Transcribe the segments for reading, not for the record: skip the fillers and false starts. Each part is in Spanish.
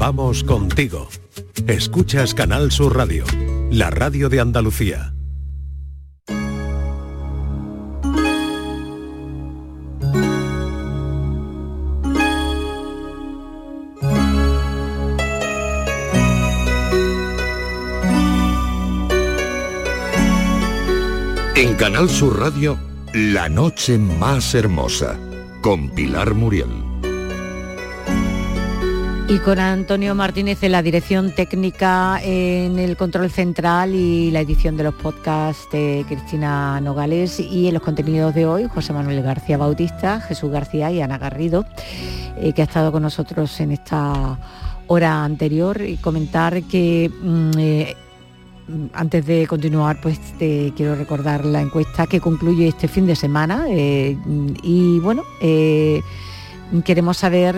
Vamos contigo. Escuchas Canal Sur Radio, la radio de Andalucía. En Canal Sur Radio, La noche más hermosa, con Pilar Muriel. Y con Antonio Martínez en la dirección técnica, en el control central y la edición de los podcasts de Cristina Nogales, y en los contenidos de hoy, José Manuel García Bautista, Jesús García y Ana Garrido, que ha estado con nosotros en esta hora anterior, y comentar que... antes de continuar, pues te quiero recordar la encuesta que concluye este fin de semana, y bueno, queremos saber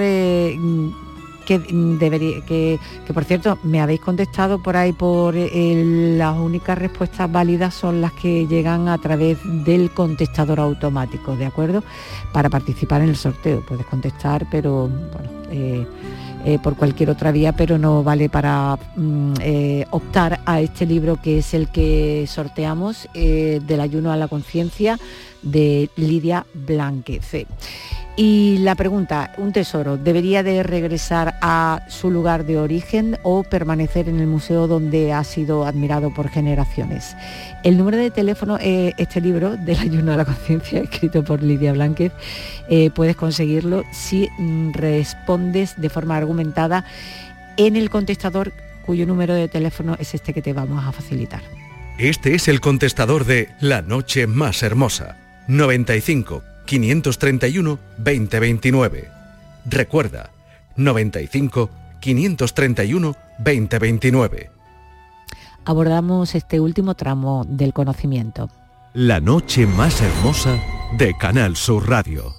que por cierto me habéis contestado por ahí las únicas respuestas válidas son las que llegan a través del contestador automático, ¿de acuerdo? Para participar en el sorteo puedes contestar, pero bueno, por cualquier otra vía, pero no vale para optar a este libro, que es el que sorteamos, del ayuno a la conciencia, de Lidia Blánquez. Y la pregunta, un tesoro, ¿debería de regresar a su lugar de origen o permanecer en el museo donde ha sido admirado por generaciones? El número de teléfono, este libro del ayuno a la conciencia, escrito por Lidia Blánquez, puedes conseguirlo si respondes de forma argumentada en el contestador, cuyo número de teléfono es este que te vamos a facilitar. Este es el contestador de La noche más hermosa, 95 531 2029. Recuerda, 95 531 2029. Abordamos este último tramo del conocimiento. La noche más hermosa de Canal Sur Radio.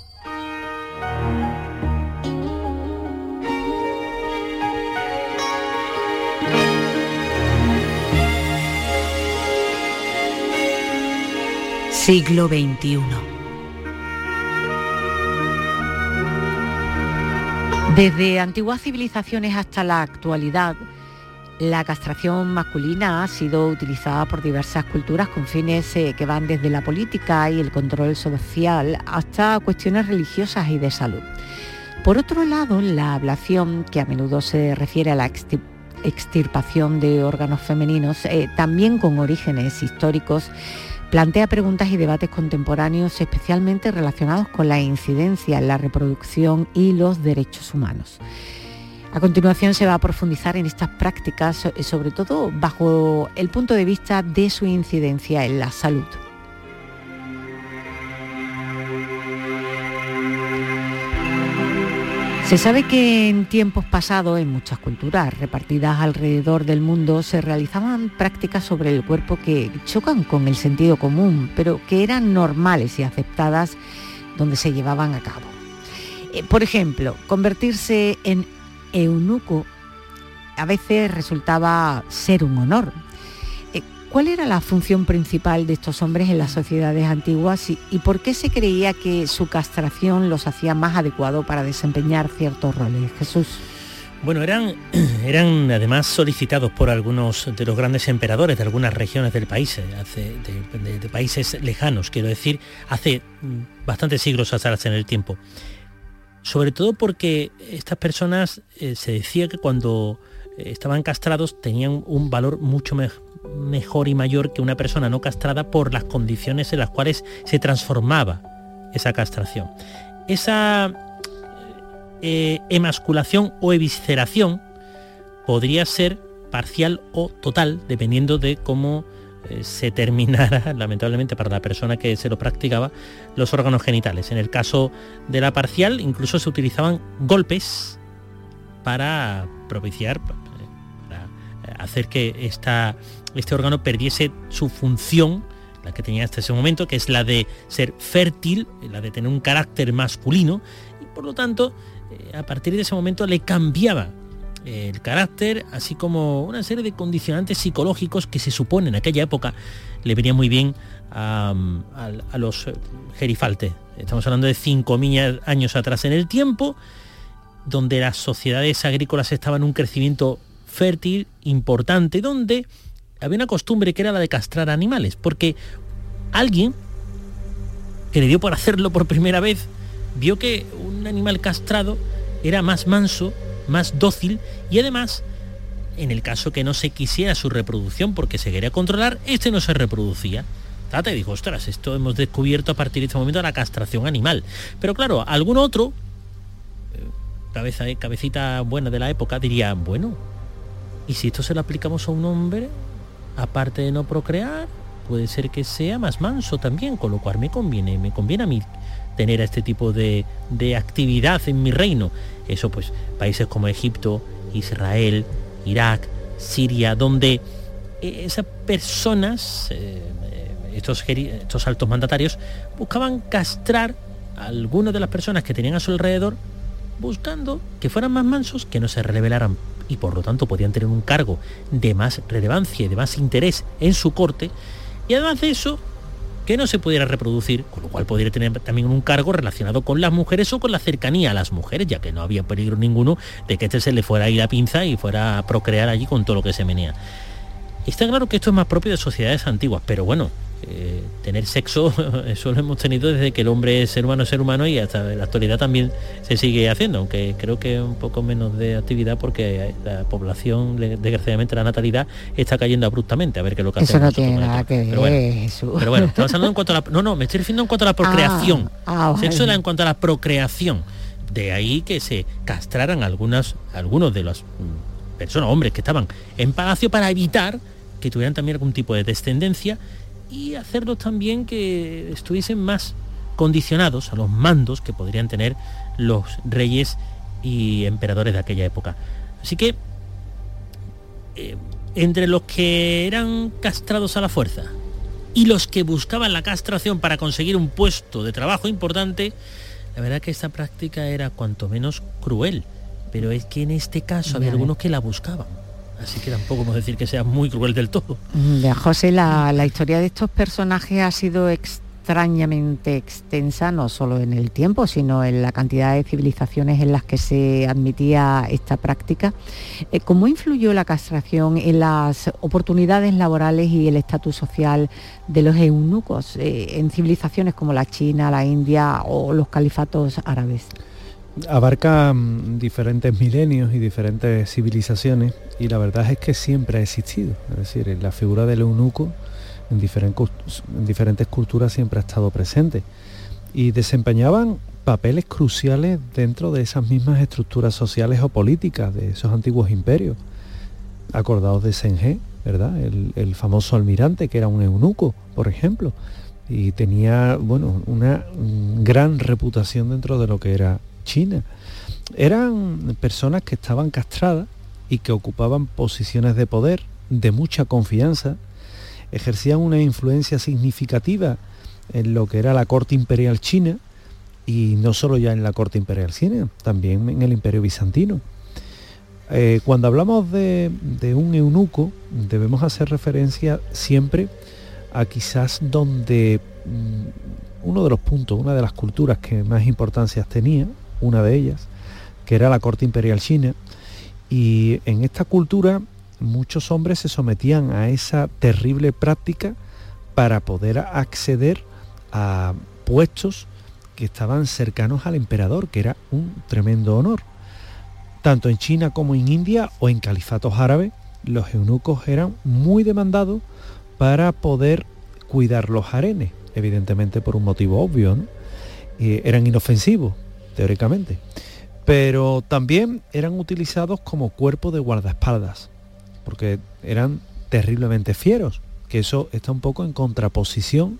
Siglo XXI. Desde antiguas civilizaciones hasta la actualidad, la castración masculina ha sido utilizada por diversas culturas con fines que van desde la política y el control social hasta cuestiones religiosas y de salud. Por otro lado, la ablación, que a menudo se refiere a la extirpación de órganos femeninos, también con orígenes históricos, plantea preguntas y debates contemporáneos especialmente relacionados con la incidencia en la reproducción y los derechos humanos. A continuación se va a profundizar en estas prácticas, sobre todo bajo el punto de vista de su incidencia en la salud. Se sabe que en tiempos pasados, en muchas culturas repartidas alrededor del mundo, se realizaban prácticas sobre el cuerpo que chocan con el sentido común, pero que eran normales y aceptadas donde se llevaban a cabo. Por ejemplo, convertirse en eunuco a veces resultaba ser un honor. ¿Cuál era la función principal de estos hombres en las sociedades antiguas y por qué se creía que su castración los hacía más adecuados para desempeñar ciertos roles? Jesús. Bueno, eran además solicitados por algunos de los grandes emperadores de algunas regiones del país, de países lejanos, quiero decir, hace bastantes siglos atrás en el tiempo. Sobre todo porque estas personas se decía que cuando estaban castrados tenían un valor mucho mejor y mayor que una persona no castrada por las condiciones en las cuales se transformaba esa castración. Esa emasculación o evisceración podría ser parcial o total, dependiendo de cómo se terminara, lamentablemente para la persona que se lo practicaba, los órganos genitales. En el caso de la parcial, incluso se utilizaban golpes para propiciar, para hacer que este órgano perdiese su función, la que tenía hasta ese momento, que es la de ser fértil, la de tener un carácter masculino, y por lo tanto, a partir de ese momento le cambiaba el carácter, así como una serie de condicionantes psicológicos que se supone en aquella época le venían muy bien a los gerifaltes. Estamos hablando de 5.000 años atrás en el tiempo, donde las sociedades agrícolas estaban en un crecimiento fértil, importante, donde había una costumbre que era la de castrar animales, porque alguien que le dio por hacerlo por primera vez vio que un animal castrado era más manso, más dócil, y además, en el caso que no se quisiera su reproducción porque se quería controlar, este no se reproducía. Tata y dijo, ostras, esto hemos descubierto a partir de este momento la castración animal. Pero claro, algún otro, cabecita buena de la época, diría, bueno, ¿y si esto se lo aplicamos a un hombre, aparte de no procrear, puede ser que sea más manso también, con lo cual me conviene a mí tener este tipo de actividad en mi reino? Eso pues, países como Egipto, Israel, Irak, Siria, donde esas personas, estos altos mandatarios, buscaban castrar a algunas de las personas que tenían a su alrededor, buscando que fueran más mansos, que no se rebelaran, y por lo tanto podían tener un cargo de más relevancia y de más interés en su corte, y además de eso, que no se pudiera reproducir, con lo cual podría tener también un cargo relacionado con las mujeres o con la cercanía a las mujeres, ya que no había peligro ninguno de que se le fuera ahí la pinza y fuera a procrear allí con todo lo que se menea. Está claro que esto es más propio de sociedades antiguas, pero bueno, tener sexo, eso lo hemos tenido desde que el hombre es ser humano, y hasta la actualidad también se sigue haciendo, aunque creo que un poco menos de actividad porque la población, desgraciadamente la natalidad, está cayendo abruptamente. A ver qué es lo que hacemos. Eso no tiene nada que ver, Jesús. Pero bueno, estamos hablando en cuanto a la... No, me estoy refiriendo en cuanto a la procreación. Sexo era en cuanto a la procreación. De ahí que se castraran algunos de los personas, hombres que estaban en palacio, para evitar que tuvieran también algún tipo de descendencia, y hacerlos también que estuviesen más condicionados a los mandos que podrían tener los reyes y emperadores de aquella época. Así que entre los que eran castrados a la fuerza y los que buscaban la castración para conseguir un puesto de trabajo importante, la verdad que esta práctica era cuanto menos cruel, pero es que en este caso había algunos que la buscaban. Así que tampoco podemos decir que sea muy cruel del todo. Ya, José, la historia de estos personajes ha sido extrañamente extensa, no solo en el tiempo, sino en la cantidad de civilizaciones en las que se admitía esta práctica. ¿Cómo influyó la castración en las oportunidades laborales y el estatus social de los eunucos en civilizaciones como la China, la India o los califatos árabes? Abarca diferentes milenios y diferentes civilizaciones, y la verdad es que siempre ha existido. Es decir, la figura del eunuco en diferentes culturas siempre ha estado presente, y desempeñaban papeles cruciales dentro de esas mismas estructuras sociales o políticas de esos antiguos imperios. Acordaos de Senghé, ¿verdad? El famoso almirante, que era un eunuco, por ejemplo, y tenía, bueno, una gran reputación dentro de lo que era China. Eran personas que estaban castradas y que ocupaban posiciones de poder, de mucha confianza, ejercían una influencia significativa en lo que era la corte imperial china, y no solo ya en la corte imperial china, también en el imperio bizantino. Cuando hablamos de un eunuco, debemos hacer referencia siempre a quizás donde uno de los puntos, una de las culturas que más importancia tenía, una de ellas, que era la corte imperial china, y en esta cultura muchos hombres se sometían a esa terrible práctica para poder acceder a puestos que estaban cercanos al emperador, que era un tremendo honor. Tanto en China como en India o en califatos árabes, los eunucos eran muy demandados para poder cuidar los harenes, evidentemente por un motivo obvio, ¿no? Eran inofensivos, teóricamente, pero también eran utilizados como cuerpo de guardaespaldas, porque eran terriblemente fieros, que eso está un poco en contraposición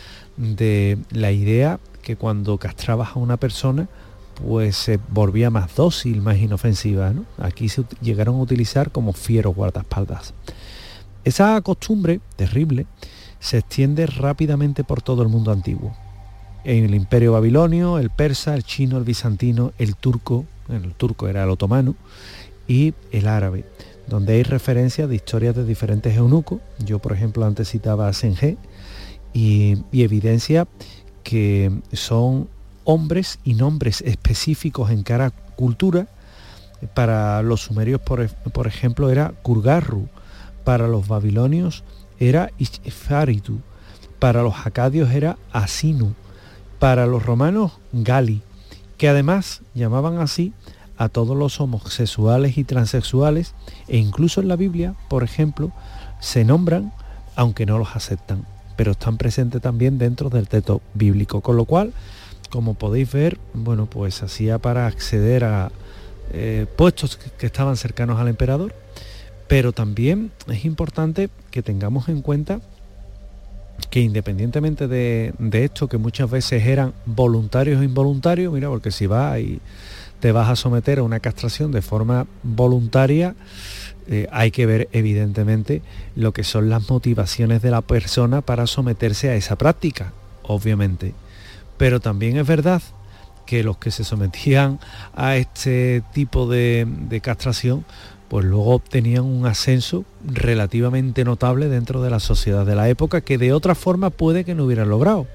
de la idea que cuando castrabas a una persona, pues se volvía más dócil, más inofensiva, ¿no? Aquí se llegaron a utilizar como fieros guardaespaldas. Esa costumbre terrible se extiende rápidamente por todo el mundo antiguo. En el imperio babilonio, el persa, el chino, el bizantino, el turco era el otomano, y el árabe, donde hay referencias de historias de diferentes eunucos. Yo, por ejemplo, antes citaba a Senghé, y evidencia que son hombres y nombres específicos en cada cultura Para los sumerios, por ejemplo, era Kurgarru. Para los babilonios era Ishfaritu. Para los acadios era Asinu. Para los romanos, Gali, que además llamaban así a todos los homosexuales y transexuales, e incluso en la Biblia, por ejemplo, se nombran, aunque no los aceptan, pero están presentes también dentro del texto bíblico, con lo cual, como podéis ver, bueno, pues hacía para acceder a puestos que estaban cercanos al emperador, pero también es importante que tengamos en cuenta que independientemente de esto, que muchas veces eran voluntarios o involuntarios, mira, porque si vas y te vas a someter a una castración de forma voluntaria, hay que ver evidentemente lo que son las motivaciones de la persona para someterse a esa práctica, obviamente. Pero también es verdad que los que se sometían a este tipo de castración, pues luego obtenían un ascenso relativamente notable dentro de la sociedad de la época, que de otra forma puede que no hubieran logrado.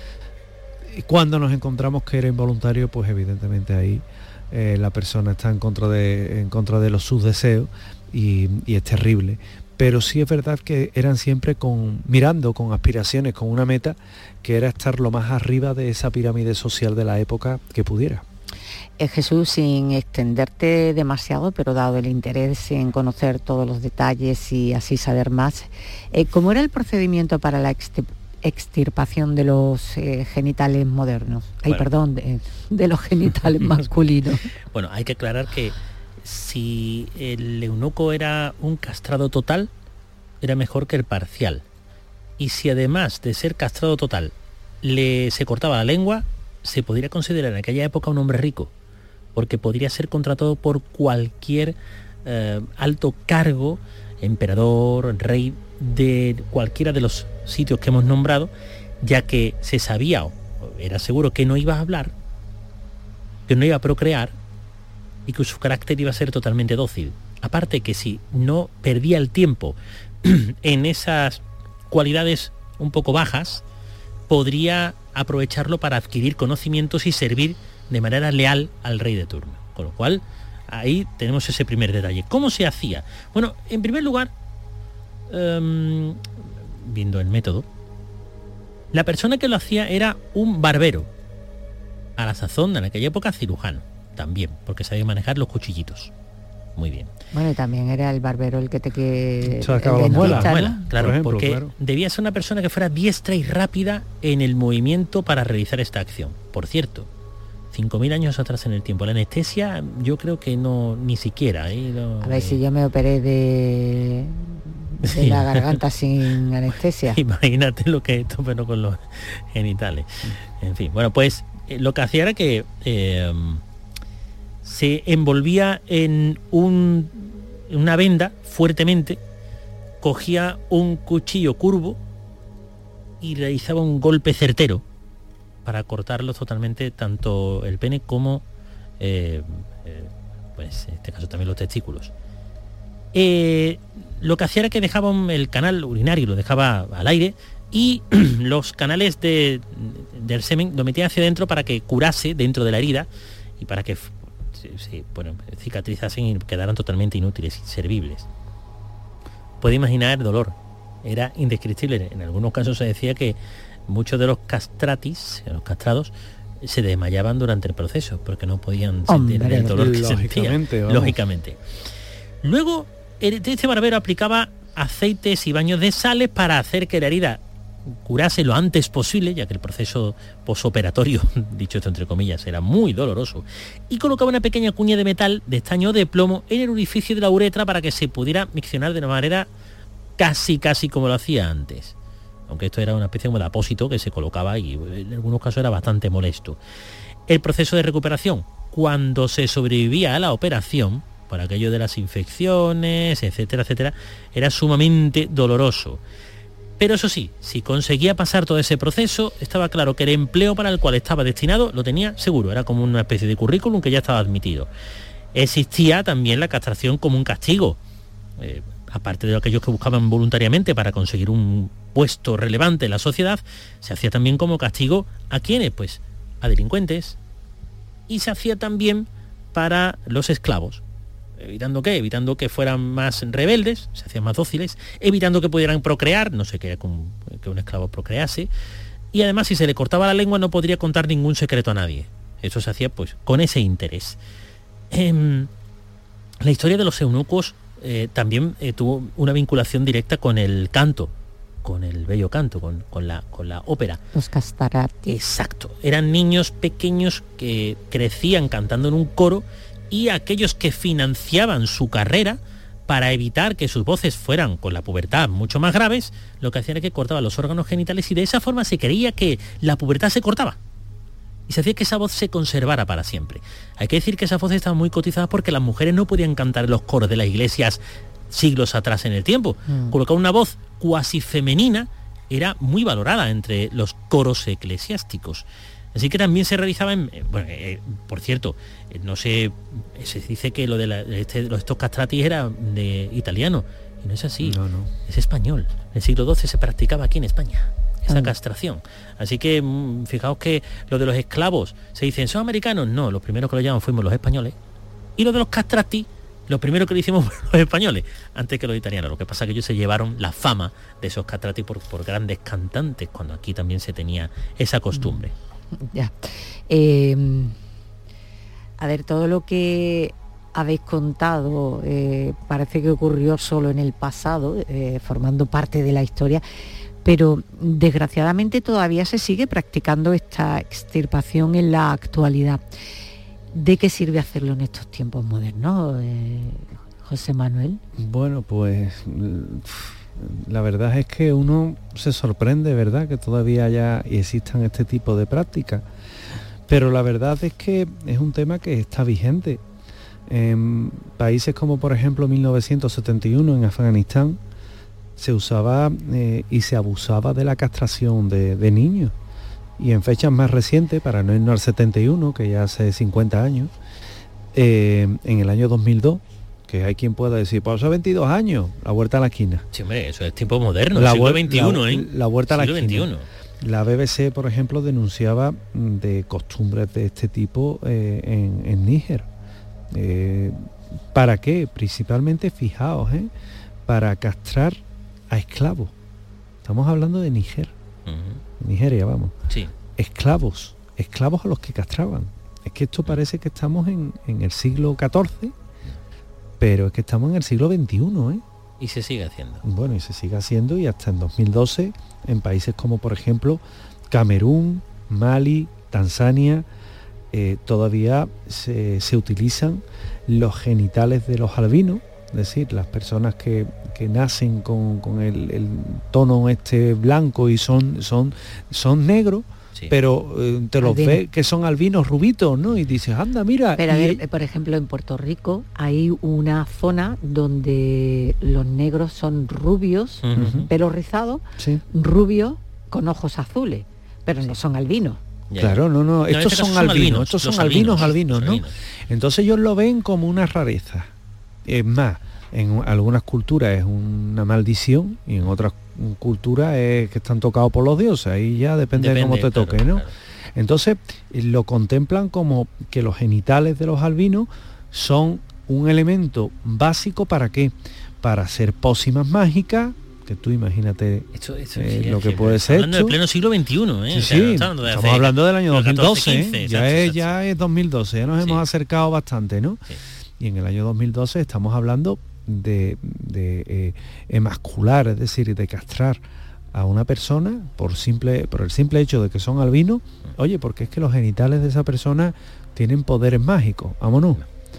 Cuando nos encontramos que era involuntario, pues evidentemente ahí la persona está en contra de sus deseos y es terrible. Pero sí es verdad que eran siempre mirando con aspiraciones, con una meta, que era estar lo más arriba de esa pirámide social de la época que pudiera. Jesús, sin extenderte demasiado, pero dado el interés en conocer todos los detalles y así saber más, ¿cómo era el procedimiento para la extirpación de los genitales modernos? De los genitales masculinos. Bueno, hay que aclarar que si el eunuco era un castrado total, era mejor que el parcial. Y si además de ser castrado total se cortaba la lengua, se podría considerar en aquella época un hombre rico, porque podría ser contratado por cualquier alto cargo, emperador, rey, de cualquiera de los sitios que hemos nombrado, ya que se sabía, o era seguro, que no iba a hablar, que no iba a procrear y que su carácter iba a ser totalmente dócil. Aparte que si no perdía el tiempo en esas cualidades un poco bajas, podría aprovecharlo para adquirir conocimientos y servir de manera leal al rey de turno. Con lo cual, ahí tenemos ese primer detalle. ¿Cómo se hacía? Bueno, en primer lugar, viendo el método, la persona que lo hacía era un barbero, a la sazón, en aquella época, cirujano, también, porque sabía manejar los cuchillitos. Muy bien. Bueno, y también era el barbero el que se acaba la muela, ¿no? Claro, por ejemplo, porque claro, debía ser una persona que fuera diestra y rápida en el movimiento para realizar esta acción. Por cierto, 5.000 años atrás en el tiempo, la anestesia yo creo que no, ni siquiera. A ver, si yo me operé de la garganta sin anestesia. Imagínate lo que es esto, pero con los genitales. En fin, bueno, pues lo que hacía era que se envolvía en una venda fuertemente, cogía un cuchillo curvo y realizaba un golpe certero para cortarlo totalmente, tanto el pene como pues en este caso también los testículos. Lo que hacía era que dejaba el canal urinario, lo dejaba al aire, y los canales del semen lo metía hacia adentro para que curase dentro de la herida y para que cicatrizasen y quedaran totalmente inútiles, inservibles. Puede imaginar el dolor, era indescriptible. En algunos casos se decía que muchos de los castrados, se desmayaban durante el proceso porque no podían sentir el dolor que sentían. Lógicamente. Luego, este barbero aplicaba aceites y baños de sales para hacer que la herida curase lo antes posible, ya que el proceso posoperatorio, dicho esto entre comillas, era muy doloroso, y colocaba una pequeña cuña de metal, de estaño o de plomo en el orificio de la uretra para que se pudiera miccionar de una manera casi como lo hacía antes. Aunque esto era una especie como de apósito que se colocaba y en algunos casos era bastante molesto. El proceso de recuperación, cuando se sobrevivía a la operación, por aquello de las infecciones, etcétera, etcétera, era sumamente doloroso. Pero eso sí, si conseguía pasar todo ese proceso, estaba claro que el empleo para el cual estaba destinado lo tenía seguro, era como una especie de currículum que ya estaba admitido. Existía también la castración como un castigo, aparte de aquellos que buscaban voluntariamente para conseguir un puesto relevante en la sociedad, se hacía también como castigo a quienes, pues a delincuentes, y se hacía también para los esclavos, ¿Evitando qué? Evitando que fueran más rebeldes, se hacían más dóciles, evitando que pudieran procrear, no sé qué era que un esclavo procrease, y además si se le cortaba la lengua no podría contar ningún secreto a nadie. Eso se hacía pues con ese interés. La historia de los eunucos también tuvo una vinculación directa con el canto, con el bello canto, con la ópera. Los castrati. Exacto. Eran niños pequeños que crecían cantando en un coro, y aquellos que financiaban su carrera para evitar que sus voces fueran con la pubertad mucho más graves, lo que hacían era que cortaban los órganos genitales, y de esa forma se creía que la pubertad se cortaba. Y se hacía que esa voz se conservara para siempre. Hay que decir que esas voces estaban muy cotizadas porque las mujeres no podían cantar en los coros de las iglesias siglos atrás en el tiempo. Colocar una voz cuasi femenina era muy valorada entre los coros eclesiásticos. Así que también se realizaba por cierto, no sé, se dice que lo de estos castrati era de italiano, y no es así, no. Es español. En el siglo XII se practicaba aquí en España esa castración. Así que fijaos que lo de los esclavos se dicen, ¿son americanos? No, los primeros que lo llaman fuimos los españoles. Y lo de los castrati, lo primero que lo hicimos fueron los españoles, antes que los italianos. Lo que pasa es que ellos se llevaron la fama de esos castrati por grandes cantantes, cuando aquí también se tenía esa costumbre. Ya. A ver, todo lo que habéis contado parece que ocurrió solo en el pasado, formando parte de la historia, pero desgraciadamente todavía se sigue practicando esta extirpación en la actualidad. ¿De qué sirve hacerlo en estos tiempos modernos, José Manuel? Bueno, pues la verdad es que uno se sorprende, ¿verdad?, que todavía haya y existan este tipo de prácticas. Pero la verdad es que es un tema que está vigente. En países como, por ejemplo, 1971 en Afganistán, se usaba y se abusaba de la castración de niños. Y en fechas más recientes, para no irnos al 71, que ya hace 50 años, en el año 2002, que hay quien pueda decir, pues hace 22 años, la vuelta a la esquina. Sí, hombre, eso es tiempo moderno, siglo XXI, la vuelta a la esquina. XXI. La BBC, por ejemplo, denunciaba de costumbres de este tipo en Níger. ¿Para qué? Principalmente, fijaos, para castrar a esclavos. Estamos hablando de Níger. Nigeria, vamos. Sí. Esclavos a los que castraban. Es que esto parece que estamos en el siglo XIV, pero es que estamos en el siglo XXI, Y se sigue haciendo. Bueno, y se sigue haciendo, y hasta en 2012, en países como, por ejemplo, Camerún, Mali, Tanzania, todavía se utilizan los genitales de los albinos, es decir, las personas que nacen con el tono blanco y son negros, sí, pero te los ves que son albinos rubitos, ¿no? Y dices, anda, mira. Pero a ver, por ejemplo, en Puerto Rico hay una zona donde los negros son rubios, pelo rizado, sí, rubios con ojos azules, pero no son albinos. Claro, no, estos son albinos, estos son albinos, ¿no? Entonces ellos lo ven como una rareza. Es más, en algunas culturas es una maldición, y en otras culturas es que están tocados por los dioses. Ahí ya depende de cómo te toque, ¿no? Claro. Entonces lo contemplan como que los genitales de los albinos son un elemento básico. ¿Para qué? Para hacer pócimas mágicas, que tú imagínate lo que puede ser. Hablando del pleno siglo XXI, Sí, o sea, no estamos hablando del año 2012, 14, ya es 2012, ya nos hemos acercado bastante, ¿no? Sí. Y en el año 2012 estamos hablando de emascular, es decir, de castrar a una persona por el simple hecho de que son albinos. Oye, porque es que los genitales de esa persona tienen poderes mágicos. Vámonos.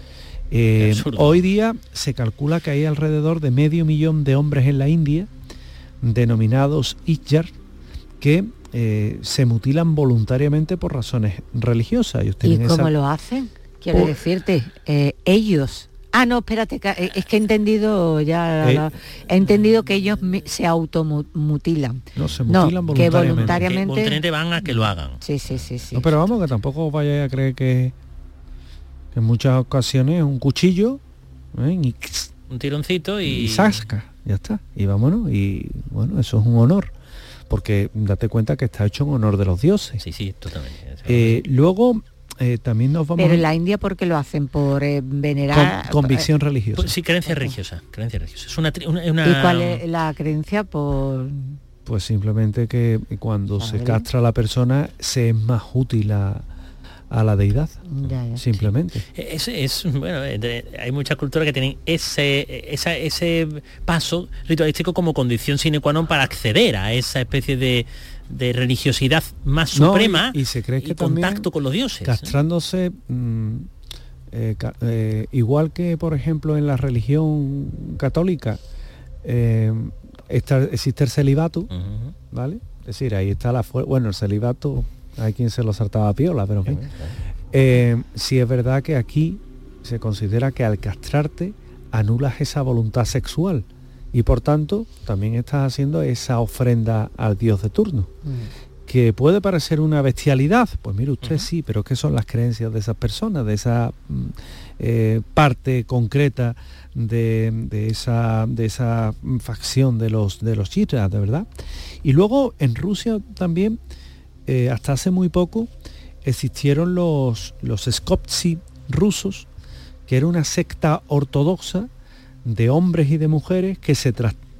Hoy día se calcula que hay alrededor de 500.000 de hombres en la India, denominados Ijjar, que se mutilan voluntariamente por razones religiosas. Ellos tienen ¿Y cómo lo hacen? Quiero decirte, ellos... Ah, no, espérate, es que he entendido ya... he entendido que ellos se automutilan. No, se mutilan voluntariamente. Que voluntariamente van a que lo hagan. Sí. No, pero vamos, que tampoco vaya a creer que en muchas ocasiones un cuchillo, y un tironcito y sasca, ya está, y vámonos. Y bueno, eso es un honor, porque date cuenta que está hecho en honor de los dioses. Sí, totalmente. Luego también nos vamos... Pero en la India, ¿por qué lo hacen? ¿Por venerar? Convicción religiosa. Pues sí, creencia religiosa. Es una... ¿Y cuál es la creencia? Pues simplemente que cuando se castra a la persona se es más útil a la deidad. Ya. Simplemente. Bueno, hay muchas culturas que tienen ese paso ritualístico como condición sine qua non para acceder a esa especie de religiosidad más suprema y se cree que contacto con los dioses. Castrándose, igual que por ejemplo en la religión católica existe el celibato, ¿vale? Es decir, ahí está el celibato, hay quien se lo saltaba a piola, pero en fin. Sí es verdad que aquí se considera que al castrarte anulas esa voluntad sexual y por tanto también estás haciendo esa ofrenda al dios de turno. Que puede parecer una bestialidad, pues mire usted, sí, pero ¿qué son las creencias de esas personas, de esa parte concreta de esa facción de los chitras, de verdad? Y luego en Rusia también, hasta hace muy poco, existieron los Skoptsi rusos, que era una secta ortodoxa de hombres y de mujeres que se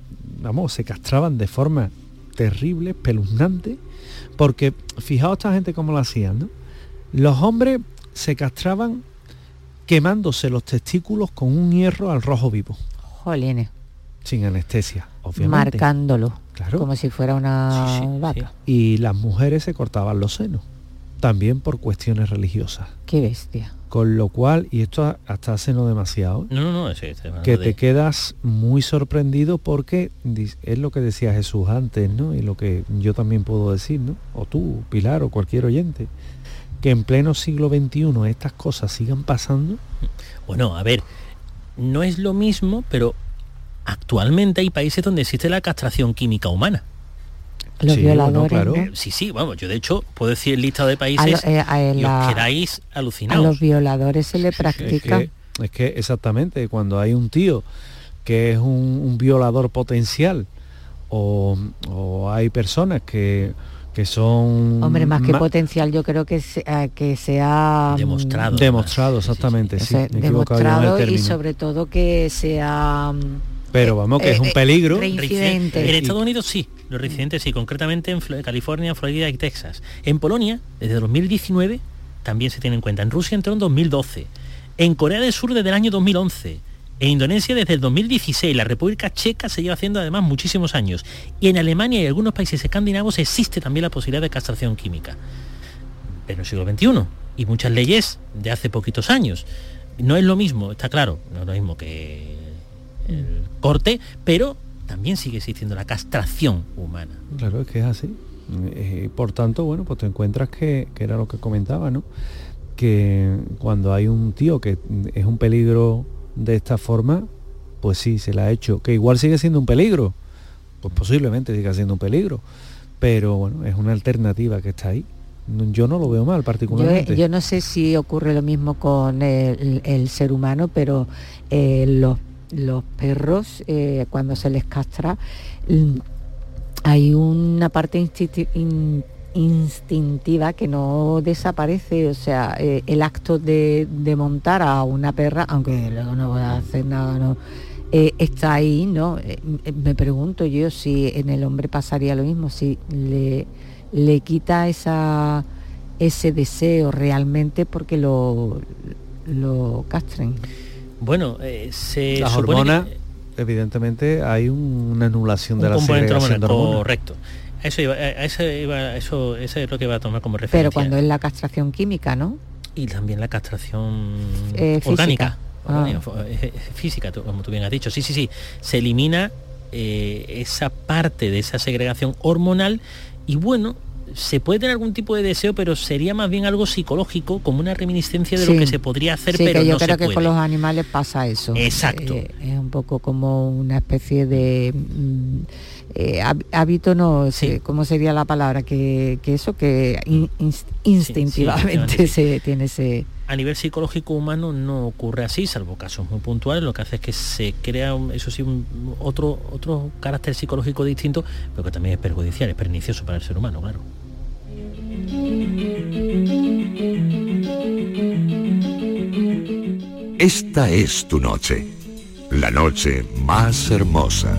castraban de forma terrible, espeluznante, porque fijaos esta gente cómo lo hacían, ¿no? Los hombres se castraban quemándose los testículos con un hierro al rojo vivo. Jolines. Sin anestesia, obviamente. Marcándolo, claro, como si fuera una vaca. Y las mujeres se cortaban los senos, también por cuestiones religiosas. Qué bestia. Con lo cual, y esto hasta hace no demasiado, que te quedas muy sorprendido porque es lo que decía Jesús antes, ¿no? Y lo que yo también puedo decir, ¿no? O tú, Pilar, o cualquier oyente, que en pleno siglo XXI estas cosas sigan pasando. Bueno, a ver, no es lo mismo, pero actualmente hay países donde existe la castración química humana. Los violadores, claro. ¿no? Sí, vamos, yo de hecho puedo decir el listado de países y os quedáis alucinados. A los violadores se le practica. Es que exactamente, cuando hay un tío que es un violador potencial o hay personas que son... Hombre, más que potencial, yo creo que sea... Demostrado, exactamente, sí. Demostrado y sobre todo que sea... Pero vamos, que es un peligro. Reincidente. En Estados Unidos sí, los reincidentes sí, concretamente en California, Florida y Texas. En Polonia, desde 2019, también se tiene en cuenta. En Rusia entró en 2012. En Corea del Sur desde el año 2011. En Indonesia desde el 2016. La República Checa se lleva haciendo además muchísimos años. Y en Alemania y algunos países escandinavos existe también la posibilidad de castración química. En el siglo XXI. Y muchas leyes de hace poquitos años. No es lo mismo, está claro, no es lo mismo que el corte, pero también sigue existiendo la castración humana. Claro, es que es así. Por tanto, bueno, pues te encuentras que era lo que comentaba, ¿no? Que cuando hay un tío que es un peligro de esta forma, pues sí, se la ha hecho. Que igual sigue siendo un peligro, pues posiblemente siga siendo un peligro, pero bueno, es una alternativa que está ahí. Yo no lo veo mal particularmente. Yo no sé si ocurre lo mismo con el ser humano, pero los perros, cuando se les castra, hay una parte instintiva que no desaparece. O sea, el acto de montar a una perra, aunque luego no va a hacer nada, no, está ahí, ¿no? Me pregunto yo si en el hombre pasaría lo mismo, si le quita ese deseo realmente porque lo castren. Bueno, las hormonas, evidentemente hay una anulación de la segregación de hormonas. Correcto. Eso es lo que iba a tomar como referencia. Pero cuando es la castración química, ¿no? Y también la castración orgánica, física, como tú bien has dicho. Sí. Se elimina esa parte de esa segregación hormonal y bueno, se puede tener algún tipo de deseo, pero sería más bien algo psicológico, como una reminiscencia de lo que se podría hacer, pero que yo no se creo puede. que con los animales pasa eso. Exacto. Es un poco como una especie de hábito, no sé cómo sería la palabra, que eso que instintivamente se tiene ese... A nivel psicológico humano no ocurre así, salvo casos muy puntuales. Lo que hace es que se crea, otro carácter psicológico distinto, pero que también es perjudicial, es pernicioso para el ser humano, claro. Esta es tu noche, la noche más hermosa.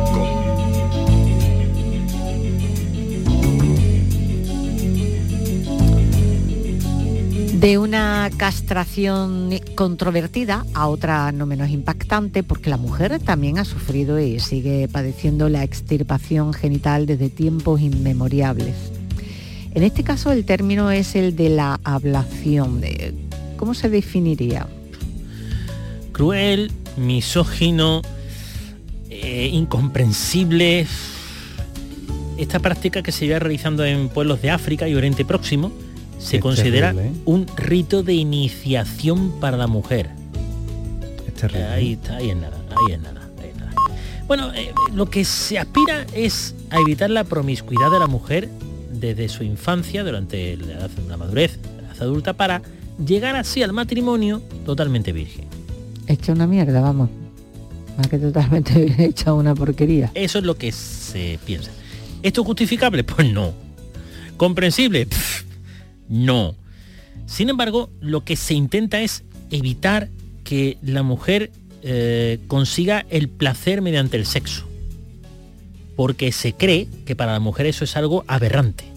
De una castración controvertida a otra no menos impactante, porque la mujer también ha sufrido y sigue padeciendo la extirpación genital desde tiempos inmemoriales. En este caso el término es el de la ablación. ¿Cómo se definiría? Cruel, misógino, incomprensible. Esta práctica que se lleva realizando en pueblos de África y Oriente Próximo se considera terrible, un rito de iniciación para la mujer. Es terrible. Ahí es nada. Bueno, lo que se aspira es a evitar la promiscuidad de la mujer desde su infancia, durante la madurez, la edad adulta, para llegar así al matrimonio totalmente virgen. Hecha una mierda, vamos. Más que totalmente hecha una porquería. Eso es lo que se piensa. ¿Esto es justificable? Pues no. ¿Comprensible? No. Sin embargo, lo que se intenta es evitar que la mujer consiga el placer mediante el sexo, porque se cree que para la mujer eso es algo aberrante.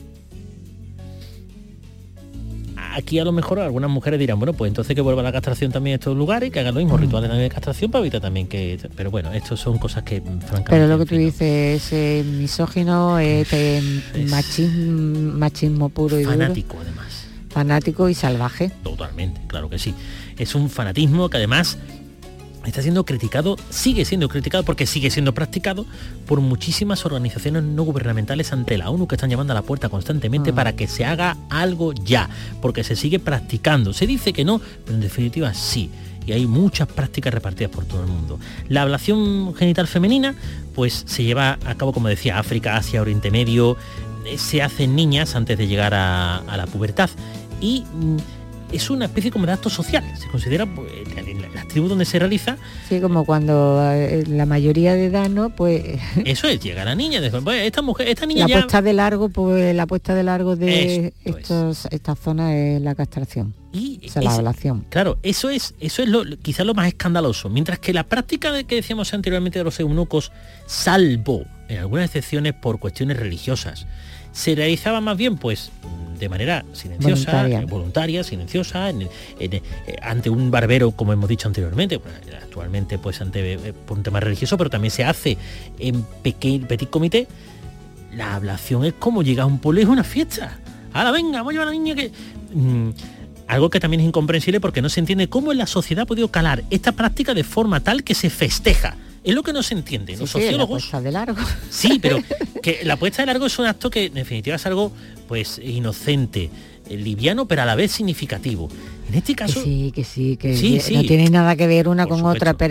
Aquí a lo mejor algunas mujeres dirán, bueno, pues entonces que vuelva la castración también a estos lugares y que hagan los mismos rituales también de castración para evitar también que... Pero bueno, estos son cosas que francamente... Pero lo que tú dices es misógino, machismo puro y fanático, duro. Además. Fanático y salvaje. Totalmente, claro que sí. Es un fanatismo que además está siendo criticado, sigue siendo criticado porque sigue siendo practicado por muchísimas organizaciones no gubernamentales ante la ONU, que están llamando a la puerta constantemente para que se haga algo ya, porque se sigue practicando. Se dice que no, pero en definitiva sí. Y hay muchas prácticas repartidas por todo el mundo. La ablación genital femenina pues se lleva a cabo, como decía, África, Asia, Oriente Medio. Se hacen niñas antes de llegar a la pubertad y es una especie como de acto social. Se considera, pues, en las tribus donde se realiza. Sí, como cuando la mayoría de edad, ¿no? Pues eso es, llega la niña, después, pues, esta niña la ya... puesta de largo, pues la puesta de largo de esta zona es la castración. Y o sea, la ablación. Claro, eso es quizás lo más escandaloso. Mientras que la práctica de que decíamos anteriormente de los eunucos, salvo en algunas excepciones por cuestiones religiosas, se realizaba más bien pues de manera silenciosa, voluntaria, silenciosa, ante un barbero, como hemos dicho anteriormente, actualmente pues por un tema religioso, pero también se hace en petit comité. La ablación es como llegar a un pueblo y es una fiesta. Ahora venga, voy a llevar a la niña que... algo que también es incomprensible porque no se entiende cómo en la sociedad ha podido calar esta práctica de forma tal que se festeja. Es lo que no se entiende. Los sociólogos... La puesta de largo. Sí, pero que la puesta de largo es un acto que en definitiva es algo pues inocente, liviano, pero a la vez significativo. En este caso... Que sí, no tiene nada que ver una con otra, pero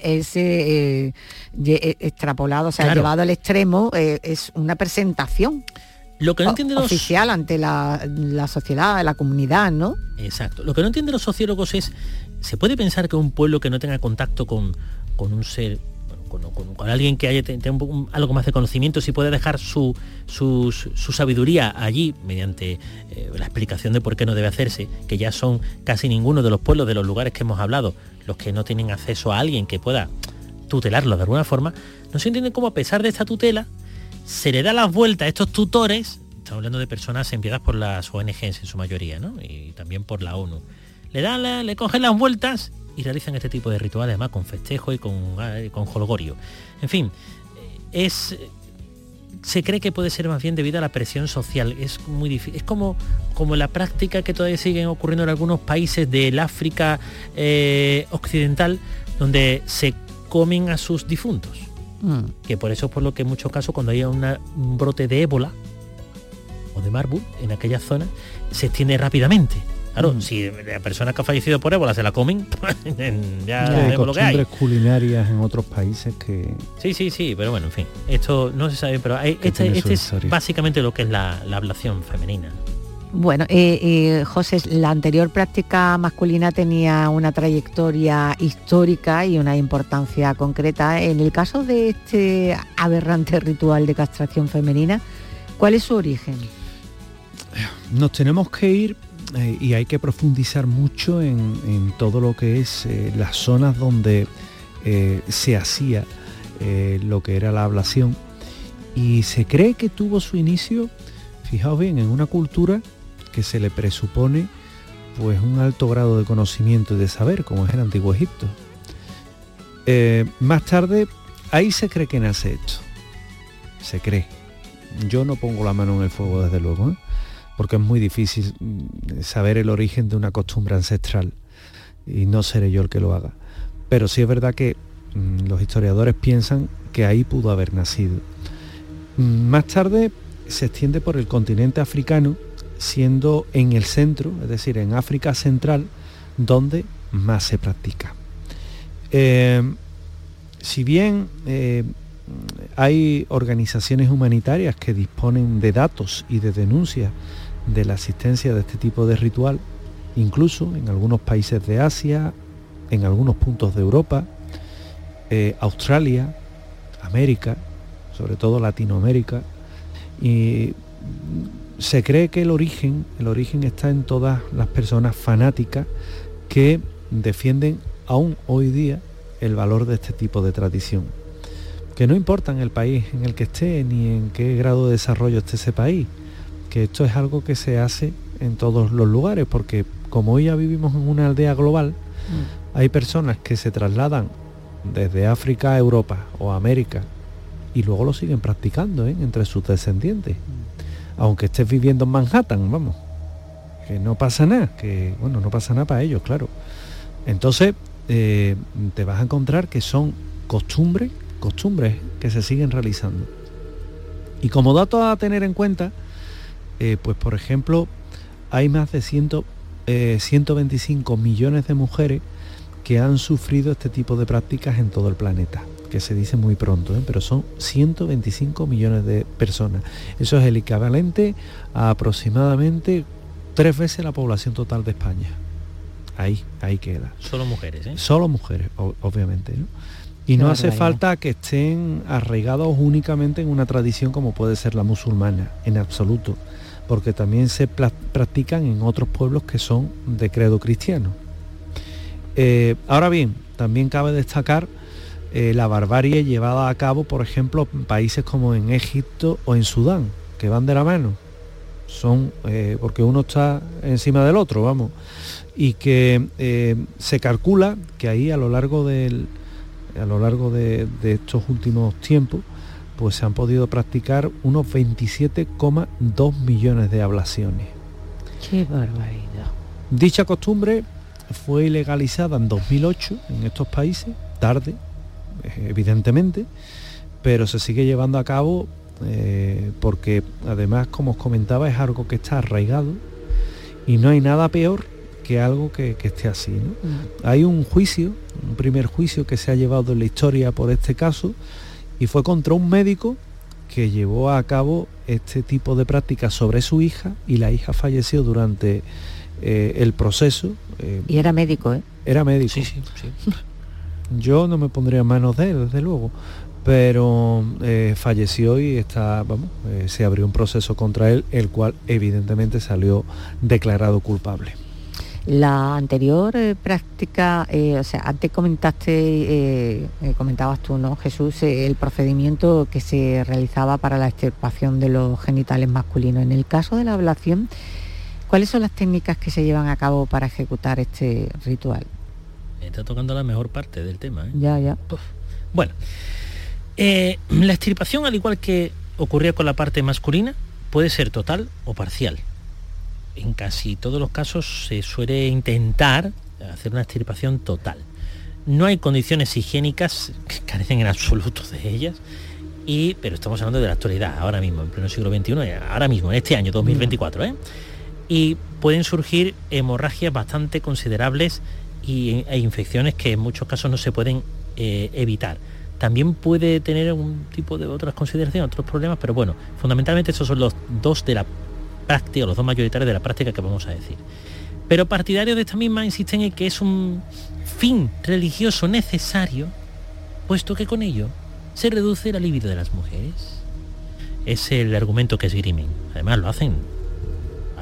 ese extrapolado, o sea, claro, llevado al extremo, es una presentación. Lo que no entienden oficial ante la sociedad, la comunidad, ¿no? Exacto. Lo que no entienden los sociólogos es, ¿se puede pensar que un pueblo que no tenga contacto con un ser, con alguien que tenga algo más de conocimiento, si puede dejar su sabiduría allí mediante la explicación de por qué no debe hacerse, que ya son casi ninguno de los pueblos, de los lugares que hemos hablado, los que no tienen acceso a alguien que pueda tutelarlo de alguna forma? No se entiende cómo, a pesar de esta tutela, se le da las vueltas a estos tutores. Estamos hablando de personas enviadas por las ONGs en su mayoría, ¿no? Y también por la ONU. Le cogen las vueltas y realizan este tipo de rituales, además con festejo y con jolgorio. En fin, se cree que puede ser más bien debido a la presión social. Es muy difícil. Es como la práctica que todavía siguen ocurriendo en algunos países del África occidental, donde se comen a sus difuntos. Que por eso es por lo que en muchos casos, cuando hay un brote de ébola o de Marburg en aquella zona, se extiende rápidamente. Claro, si la persona que ha fallecido por ébola se la comen, ya vemos lo que hay. Culinarias en otros países que... Sí, pero bueno, en fin, esto no se sabe, pero este es básicamente lo que es la ablación femenina. Bueno, José, la anterior práctica masculina tenía una trayectoria histórica y una importancia concreta. En el caso de este aberrante ritual de castración femenina, ¿cuál es su origen? Nos tenemos que ir y hay que profundizar mucho en todo lo que es las zonas donde se hacía lo que era la ablación, y se cree que tuvo su inicio, fijaos bien, en una cultura que se le presupone pues un alto grado de conocimiento y de saber, como es el Antiguo Egipto. Más tarde, ahí se cree que nace esto. Se cree. Yo no pongo la mano en el fuego, desde luego, porque es muy difícil saber el origen de una costumbre ancestral, y no seré yo el que lo haga. Pero sí es verdad que los historiadores piensan que ahí pudo haber nacido. Más tarde se extiende por el continente africano, siendo en el centro, es decir, en África Central, donde más se practica. Si bien hay organizaciones humanitarias que disponen de datos y de denuncias de la existencia de este tipo de ritual, incluso en algunos países de Asia, en algunos puntos de Europa, Australia, América, sobre todo Latinoamérica, y se cree que el origen está en todas las personas fanáticas que defienden aún hoy día el valor de este tipo de tradición. Que no importa en el país en el que esté, ni en qué grado de desarrollo esté ese país, que esto es algo que se hace en todos los lugares, porque como hoy ya vivimos en una aldea global, hay personas que se trasladan desde África a Europa o a América y luego lo siguen practicando entre sus descendientes. Aunque estés viviendo en Manhattan, vamos, que no pasa nada, que bueno, no pasa nada para ellos, claro. Entonces te vas a encontrar que son costumbres que se siguen realizando. Y como dato a tener en cuenta, pues por ejemplo, hay más de 125 millones de mujeres que han sufrido este tipo de prácticas en todo el planeta, que se dice muy pronto, pero son 125 millones de personas. Eso es el equivalente a aproximadamente 3 veces la población total de España. Ahí queda. Solo mujeres, ¿eh? Solo mujeres, obviamente, ¿no? Y no hace falta que estén arraigados únicamente en una tradición como puede ser la musulmana, en absoluto, porque también se practican en otros pueblos que son de credo cristiano. Ahora bien, también cabe destacar la barbarie llevada a cabo, por ejemplo, en países como en Egipto o en Sudán, que van de la mano. Son porque uno está encima del otro, vamos, y que se calcula que ahí a lo largo de estos últimos tiempos, pues se han podido practicar unos 27,2 millones de ablaciones. ¡Qué barbaridad! Dicha costumbre fue ilegalizada en 2008 en estos países, tarde, evidentemente, pero se sigue llevando a cabo porque además, como os comentaba, es algo que está arraigado y no hay nada peor que algo que esté así, ¿no? Hay un primer juicio que se ha llevado en la historia por este caso, y fue contra un médico que llevó a cabo este tipo de prácticas sobre su hija, y la hija falleció durante el proceso. Y era médico, ¿eh? Era médico. Sí. Yo no me pondría en manos de él, desde luego, pero falleció y se abrió un proceso contra él, el cual evidentemente salió declarado culpable. La anterior práctica, antes comentabas tú, ¿no, Jesús, el procedimiento que se realizaba para la extirpación de los genitales masculinos. En el caso de la ablación, ¿cuáles son las técnicas que se llevan a cabo para ejecutar este ritual? Me está tocando la mejor parte del tema, ¿eh? Ya. Uf. Bueno, la extirpación, al igual que ocurría con la parte masculina, puede ser total o parcial. En casi todos los casos se suele intentar hacer una extirpación total. No hay condiciones higiénicas, que carecen en absoluto de ellas, pero estamos hablando de la actualidad, ahora mismo, en pleno siglo XXI, ahora mismo, en este año 2024, y pueden surgir hemorragias bastante considerables e infecciones que en muchos casos no se pueden evitar. También puede tener un tipo de otras consideraciones, otros problemas, pero bueno, fundamentalmente esos son los dos de la práctica, los dos mayoritarios de la práctica que vamos a decir. Pero partidarios de esta misma insisten en que es un fin religioso necesario, puesto que con ello se reduce la libido de las mujeres. Es el argumento que esgrimen. Además lo hacen abiertamente.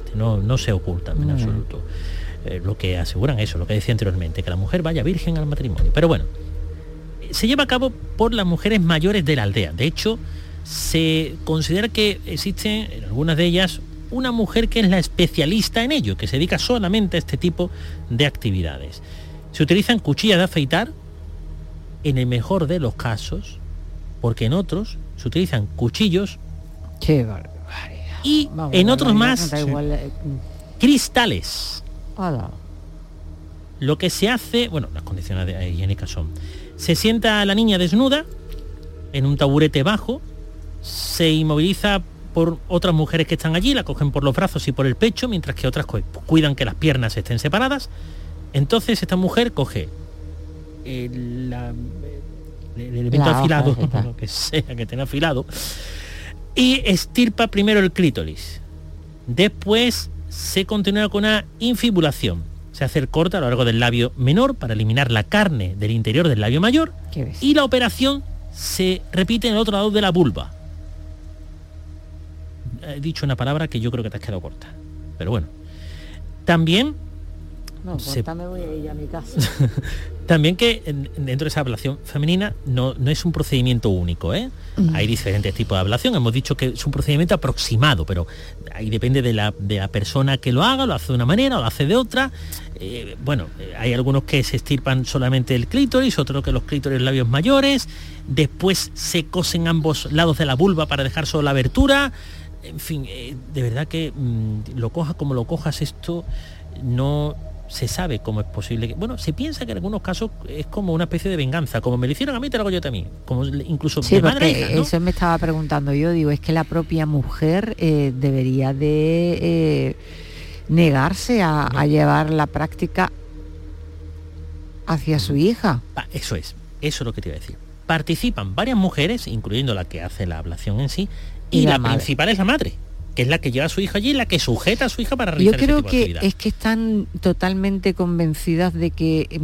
realmente, no se ocultan en absoluto. Lo que aseguran eso, lo que decía anteriormente, que la mujer vaya virgen al matrimonio. Pero bueno, se lleva a cabo por las mujeres mayores de la aldea. De hecho, se considera que existe en algunas de ellas una mujer que es la especialista en ello, que se dedica solamente a este tipo de actividades. Se utilizan cuchillas de afeitar, en el mejor de los casos, porque en otros se utilizan cuchillos. Qué barbaridad. Y vamos, en otros más, sí, cristales. Hola. Lo que se hace, bueno, las condiciones higiénicas son, se sienta a la niña desnuda en un taburete bajo, se inmoviliza por otras mujeres que están allí, la cogen por los brazos y por el pecho, mientras que otras cuidan que las piernas estén separadas. Entonces esta mujer coge el elemento afilado, lo que sea que tenga afilado, y estirpa primero el clítoris. Después se continúa con una infibulación. Se hace el corte a lo largo del labio menor para eliminar la carne del interior del labio mayor, y la operación se repite en el otro lado de la vulva. He dicho una palabra que yo creo que te has quedado corta, pero bueno. También me voy a ir a mi casa. También que dentro de esa ablación femenina no es un procedimiento único, ¿eh? Hay diferentes tipos de ablación. Hemos dicho que es un procedimiento aproximado, pero ahí depende de la persona que lo haga, lo hace de una manera o lo hace de otra. Hay algunos que se estirpan solamente el clítoris, otros que los clítoris labios mayores, después se cosen ambos lados de la vulva para dejar solo la abertura. En fin, de verdad que lo cojas como lo cojas, esto no se sabe cómo es posible que, se piensa que en algunos casos es como una especie de venganza, como me lo hicieron a mí, te lo hago yo también, como incluso sí, de madre a hija, ¿no? Eso me estaba preguntando yo, digo, es que la propia mujer debería de negarse a llevar la práctica hacia su hija. Eso es lo que te iba a decir. Participan varias mujeres, incluyendo la que hace la ablación en sí, y la principal es la madre, que es la que lleva a su hija allí, la que sujeta a su hija para realizar ese tipo de actividad. Yo creo que es que están totalmente convencidas de que,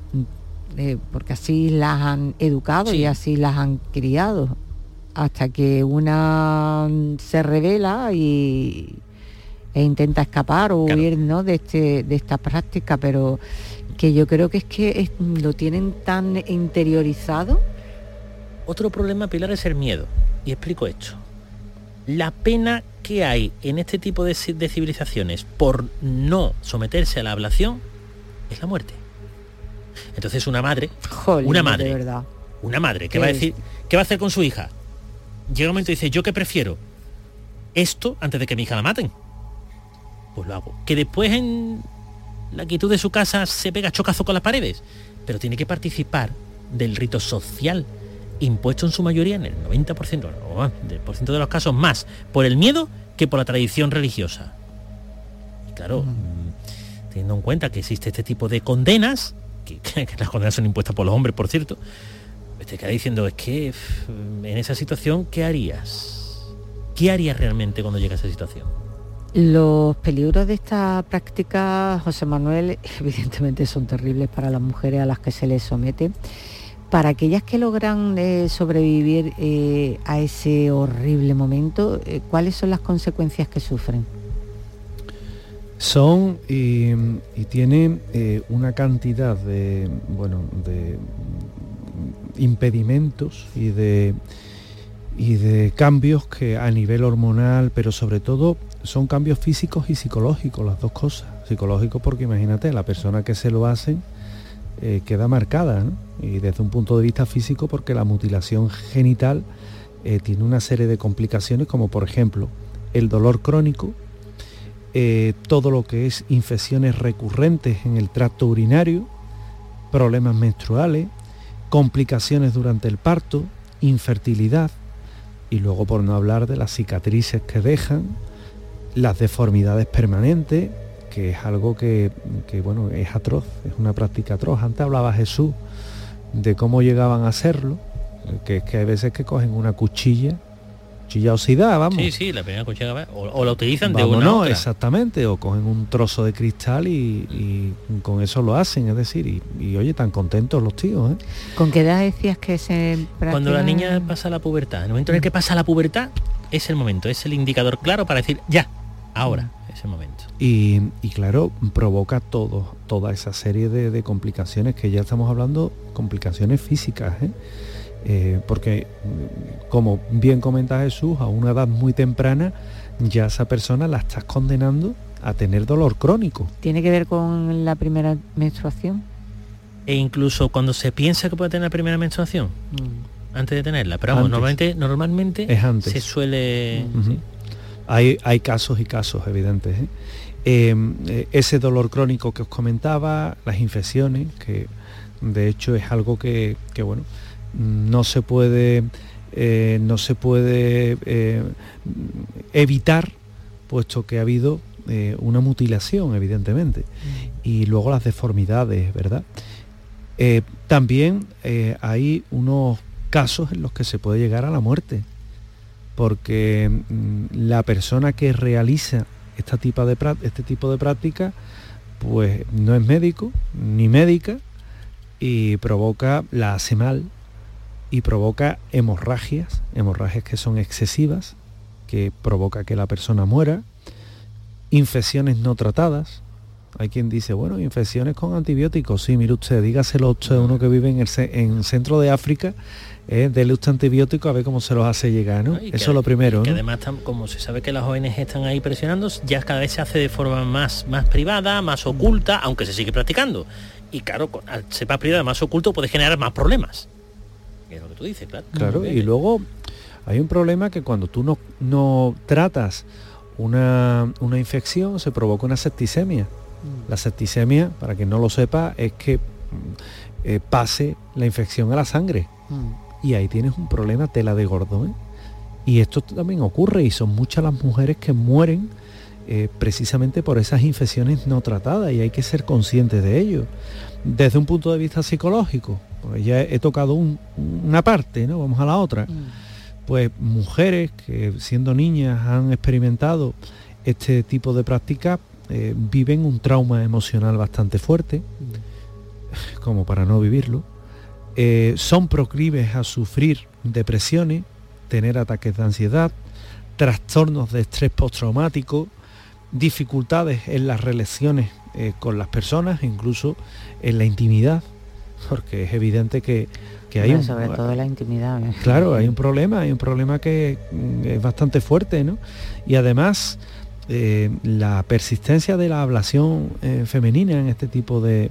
porque así las han educado y así las han criado, hasta que una se revela e intenta escapar o huir, ¿no?, de esta práctica, pero que yo creo que es que lo tienen tan interiorizado. Otro problema, Pilar, es el miedo, y explico esto. La pena que hay en este tipo de civilizaciones por no someterse a la ablación es la muerte. Entonces una madre, de verdad, ¿qué va a decir? ¿Qué va a hacer con su hija? Llega un momento y dice, ¿yo qué prefiero? Esto antes de que mi hija la maten. Pues lo hago. Que después en la quietud de su casa se pega chocazo con las paredes, pero tiene que participar del rito social, impuesto en su mayoría en el 90% de los casos, más por el miedo que por la tradición religiosa. Y claro, teniendo en cuenta que existe este tipo de condenas, que las condenas son impuestas por los hombres, por cierto, te queda diciendo, es que en esa situación, ¿qué harías? ¿Qué harías realmente cuando llega a esa situación? Los peligros de esta práctica, José Manuel, evidentemente son terribles para las mujeres a las que se les somete. Para aquellas que logran sobrevivir a ese horrible momento, ¿cuáles son las consecuencias que sufren? Son y tienen una cantidad de impedimentos y de cambios que a nivel hormonal, pero sobre todo son cambios físicos y psicológicos, las dos cosas. Psicológicos porque imagínate, la persona que se lo hacen queda marcada, ¿no? Y desde un punto de vista físico porque la mutilación genital tiene una serie de complicaciones, como por ejemplo el dolor crónico, todo lo que es infecciones recurrentes en el tracto urinario, problemas menstruales, complicaciones durante el parto, infertilidad, y luego por no hablar de las cicatrices que dejan, las deformidades permanentes, que es algo que es atroz, es una práctica atroz. Antes hablaba Jesús de cómo llegaban a hacerlo, que es que hay veces que cogen una cuchilla oxidada, vamos. Sí, la primera cuchilla, o la utilizan de una a otra. Exactamente, o cogen un trozo de cristal y con eso lo hacen, es decir, y oye, tan contentos los tíos, ¿eh? ¿Con qué edad decías que se practica? Cuando la niña pasa la pubertad, en el momento en el que pasa la pubertad, es el momento, es el indicador claro para decir, ya, ahora. ese momento. Y claro, provoca toda esa serie de complicaciones que ya estamos hablando, complicaciones físicas, porque, como bien comenta Jesús, a una edad muy temprana ya esa persona la estás condenando a tener dolor crónico. ¿Tiene que ver con la primera menstruación? E incluso cuando se piensa que puede tener la primera menstruación, antes de tenerla, pero vamos, normalmente es antes. Se suele... Sí. Hay casos y casos evidentes, ese dolor crónico que os comentaba, las infecciones, que de hecho es algo que bueno, no se puede evitar, puesto que ha habido una mutilación, evidentemente, y luego las deformidades, ¿verdad? También hay unos casos en los que se puede llegar a la muerte, porque la persona que realiza este tipo de práctica pues no es médico ni médica, y la hace mal y provoca hemorragias que son excesivas, que provoca que la persona muera, infecciones no tratadas. Hay quien dice, bueno, infecciones con antibióticos. Sí, mire usted, dígaselo usted a uno que vive en el centro de África, dele usted antibiótico a ver cómo se los hace llegar, ¿no? Eso es lo primero, que ¿no? Además, como se sabe que las ONG están ahí presionando, ya cada vez se hace de forma más privada, más oculta, aunque se sigue practicando. Y claro, al ser más privada, más oculto, puede generar más problemas. Es lo que tú dices, claro. Claro, y luego hay un problema que cuando tú no tratas una infección, se provoca una septicemia. La septicemia, para quien no lo sepa, es que pase la infección a la sangre. Y ahí tienes un problema tela de gordo, Y esto también ocurre, y son muchas las mujeres que mueren precisamente por esas infecciones no tratadas, y hay que ser conscientes de ello. Desde un punto de vista psicológico, pues ya he tocado una parte, ¿no? Vamos a la otra. Pues mujeres que siendo niñas han experimentado este tipo de prácticas, viven un trauma emocional bastante fuerte, como para no vivirlo. Son proclives a sufrir depresiones, tener ataques de ansiedad, trastornos de estrés postraumático, dificultades en las relaciones con las personas, incluso en la intimidad, porque es evidente que hay sobre todo en la intimidad. Claro, hay un problema que es bastante fuerte, ¿no? Y además la persistencia de la ablación femenina en este tipo de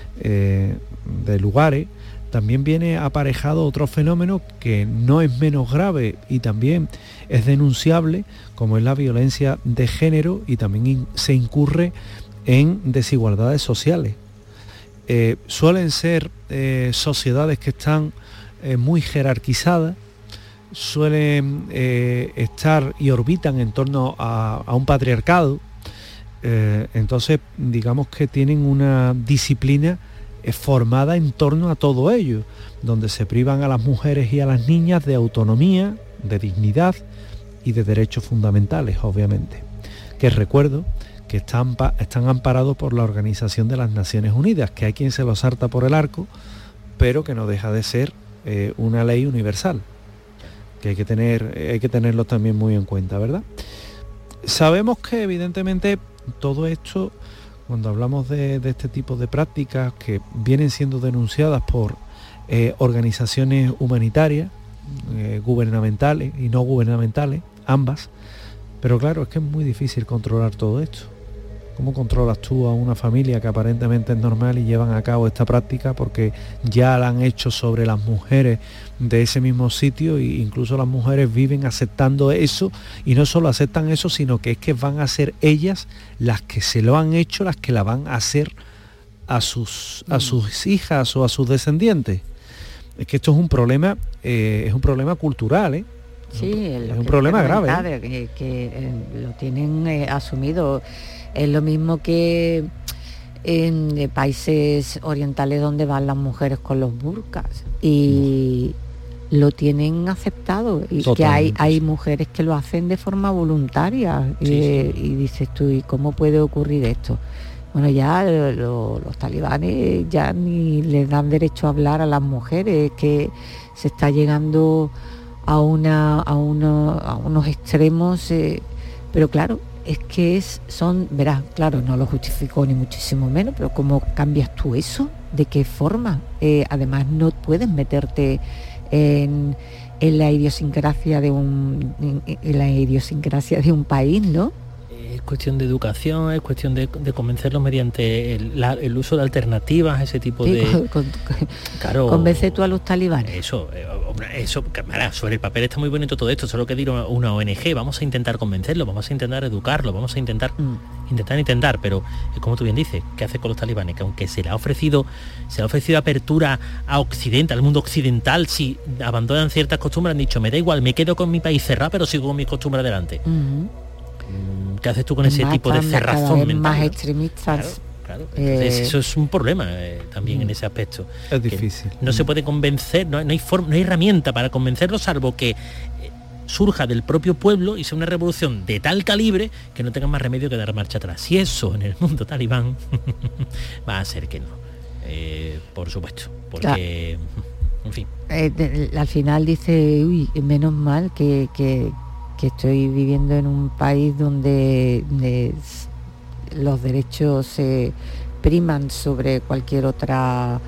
lugares también viene aparejado otro fenómeno que no es menos grave y también es denunciable, como es la violencia de género, y también se incurre en desigualdades sociales. Suelen ser sociedades que están muy jerarquizadas, suelen estar y orbitan en torno a un patriarcado, entonces digamos que tienen una disciplina formada en torno a todo ello, donde se privan a las mujeres y a las niñas de autonomía, de dignidad y de derechos fundamentales, obviamente, que recuerdo que están amparados por la Organización de las Naciones Unidas, que hay quien se los salta por el arco, pero que no deja de ser una ley universal, que hay que tenerlo también muy en cuenta, ¿verdad? Sabemos que evidentemente todo esto, cuando hablamos de este tipo de prácticas que vienen siendo denunciadas por organizaciones humanitarias, gubernamentales y no gubernamentales, ambas, pero claro, es que es muy difícil controlar todo esto. ¿Cómo controlas tú a una familia que aparentemente es normal y llevan a cabo esta práctica porque ya la han hecho sobre las mujeres de ese mismo sitio, e incluso las mujeres viven aceptando eso, y no solo aceptan eso, sino que es que van a ser ellas las que se lo han hecho, las que la van a hacer a sus hijas o a sus descendientes? Es que esto es un problema cultural, Sí, es un problema grave. Que lo tienen asumido. Es lo mismo que en países orientales donde van las mujeres con los burkas y lo tienen aceptado, y totalmente. Que hay mujeres que lo hacen de forma voluntaria, sí. Y dices tú, ¿y cómo puede ocurrir esto? Bueno, ya los talibanes ya ni les dan derecho a hablar a las mujeres, que se está llegando a unos extremos, pero claro, es que verás, claro, no lo justifico ni muchísimo menos, pero ¿cómo cambias tú eso? ¿De qué forma? Además, no puedes meterte en la idiosincrasia de un país, ¿no? Es cuestión de educación, es cuestión de convencerlos mediante el uso de alternativas, ese tipo de... Claro, convence tú a los talibanes. Eso, sobre el papel está muy bonito todo esto, solo que dir una ONG, vamos a intentar convencerlo, vamos a intentar educarlo, vamos a intentar, pero es como tú bien dices, ¿qué hace con los talibanes? Que aunque se le ha ofrecido apertura a Occidente, al mundo occidental, si abandonan ciertas costumbres, han dicho, me da igual, me quedo con mi país cerrado, pero sigo con mis costumbres adelante. ¿Qué haces tú con ese tipo de cerrazón mental? Más extremistas. Claro. Entonces eso es un problema también en ese aspecto. Es difícil. No se puede convencer, no hay herramienta para convencerlo, salvo que surja del propio pueblo y sea una revolución de tal calibre que no tengan más remedio que dar marcha atrás. Y eso en el mundo talibán va a ser que no. Por supuesto. Porque, en fin. Al final dice, menos mal que estoy viviendo en un país donde los derechos se priman sobre cualquier otra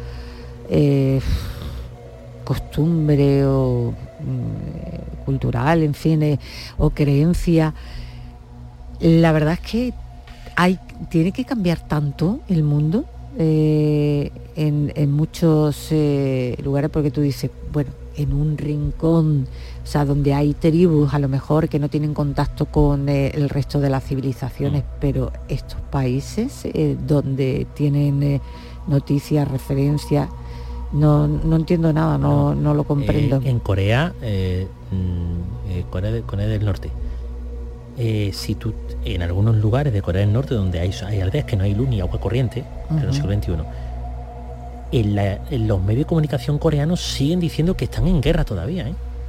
costumbre o cultural, en fin, o creencia. La verdad es que tiene que cambiar tanto el mundo en muchos lugares, porque tú dices, bueno, en un rincón, o sea, donde hay tribus a lo mejor que no tienen contacto con el resto de las civilizaciones, pero estos países donde tienen noticias, referencias, no entiendo nada, no lo comprendo. En Corea, Corea del Norte, si tú en algunos lugares de Corea del Norte donde hay aldeas que no hay luz ni agua corriente, en el siglo XXI, en los medios de comunicación coreanos siguen diciendo que están en guerra todavía,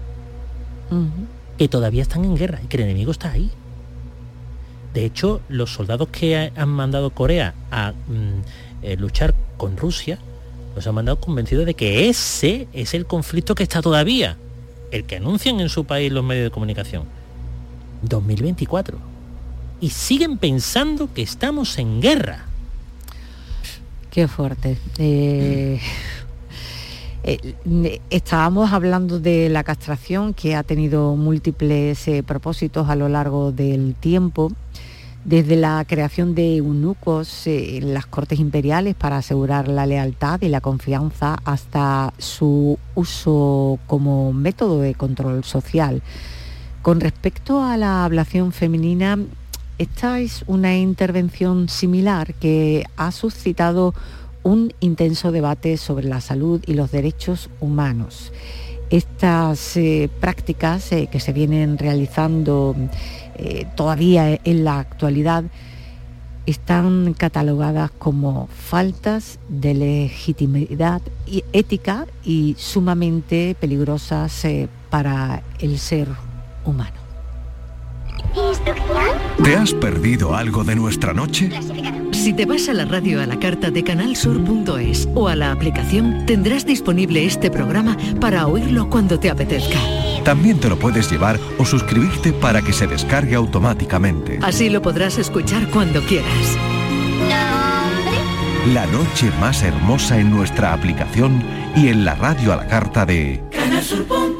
que todavía están en guerra y que el enemigo está ahí. De hecho, los soldados que han mandado Corea a luchar con Rusia, los han mandado convencidos de que ese es el conflicto que está todavía, el que anuncian en su país los medios de comunicación. 2024. Y siguen pensando que estamos en guerra. Qué fuerte. Estábamos hablando de la castración, que ha tenido múltiples propósitos a lo largo del tiempo, desde la creación de eunucos en las cortes imperiales para asegurar la lealtad y la confianza, hasta su uso como método de control social. Con respecto a la ablación femenina, esta es una intervención similar que ha suscitado un intenso debate sobre la salud y los derechos humanos. Estas prácticas que se vienen realizando todavía en la actualidad están catalogadas como faltas de legitimidad y ética y sumamente peligrosas para el ser humano. ¿Te has perdido algo de nuestra noche? Si te vas a la radio a la carta de canalsur.es o a la aplicación, tendrás disponible este programa para oírlo cuando te apetezca. También te lo puedes llevar o suscribirte para que se descargue automáticamente. Así lo podrás escuchar cuando quieras. La noche más hermosa en nuestra aplicación y en la radio a la carta de canalsur.es.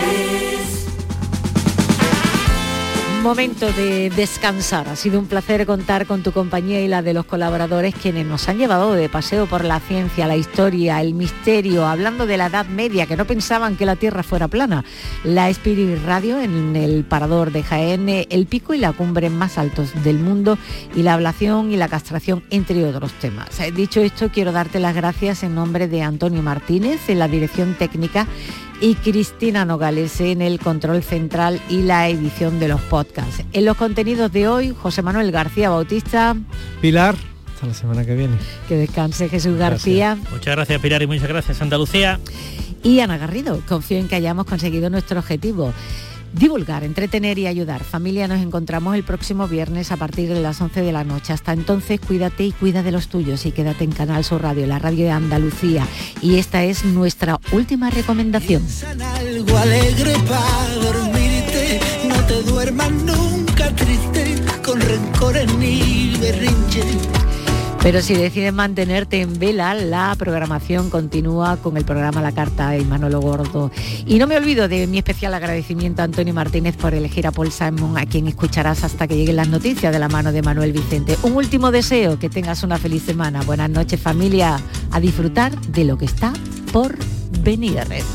Momento de descansar. Ha sido un placer contar con tu compañía y la de los colaboradores, quienes nos han llevado de paseo por la ciencia, la historia, el misterio, hablando de la Edad Media, que no pensaban que la Tierra fuera plana, la Spirit Radio en el Parador de Jaén, el pico y la cumbre más altos del mundo, y la ablación y la castración, entre otros temas. Dicho esto, quiero darte las gracias en nombre de Antonio Martínez en la dirección técnica y Cristina Nogales en el control central y la edición de los podcasts. En los contenidos de hoy, José Manuel García Bautista. Pilar, hasta la semana que viene. Que descanse Jesús García. Muchas gracias, Pilar, y muchas gracias, Andalucía. Y Ana Garrido. Confío en que hayamos conseguido nuestro objetivo: divulgar, entretener y ayudar. Familia, nos encontramos el próximo viernes a partir de las 11 de la noche. Hasta entonces, cuídate y cuida de los tuyos, y quédate en Canal Sur Radio, la radio de Andalucía. Y esta es nuestra última recomendación. Piensa en algo alegre para dormirte, no te duermas nunca triste con rencor. llores ni berrinches. Pero si decides mantenerte en vela, la programación continúa con el programa La Carta de Manolo Gordo. Y no me olvido de mi especial agradecimiento a Antonio Martínez por elegir a Paul Simon, a quien escucharás hasta que lleguen las noticias de la mano de Manuel Vicente. Un último deseo, que tengas una feliz semana. Buenas noches, familia, a disfrutar de lo que está por venir.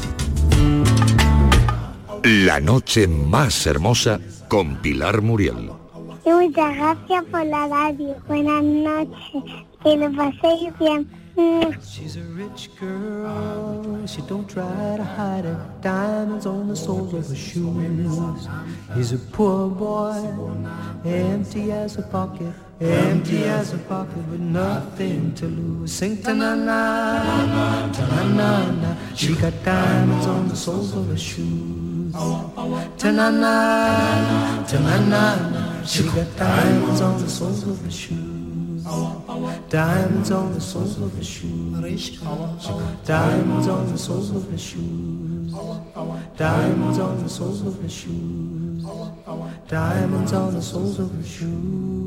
La noche más hermosa con Pilar Muriel. Y muchas gracias por la radio. Buenas noches. Que lo paséis bien. She's a rich girl, she don't try to hide it. Diamonds on the soles of her shoes. He's a poor boy, empty as a pocket. Empty as a pocket with nothing to lose. Sing ta-na-na, ta-na-na-na. She got diamonds on the soles of her shoes. Ta-na-na, ta-na-na-na. She got diamonds on the soles of her shoes. Diamonds on the soles of her shoes. Diamonds on the soles of her shoes. Diamonds on the soles of her shoes. Diamonds on the soles of her shoes.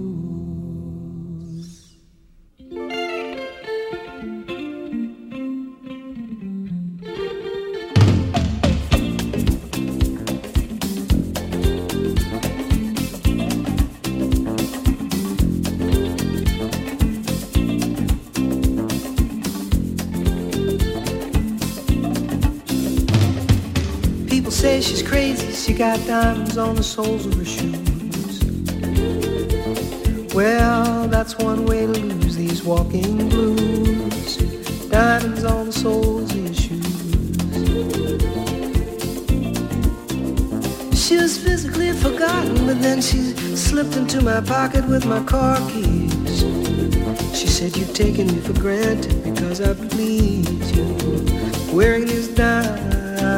Say she's crazy, she got diamonds on the soles of her shoes. Well, that's one way to lose these walking blues. Diamonds on the soles of your shoes. She was physically forgotten, but then she slipped into my pocket with my car keys. She said, you've taken me for granted because I please you. Wearing these diamonds.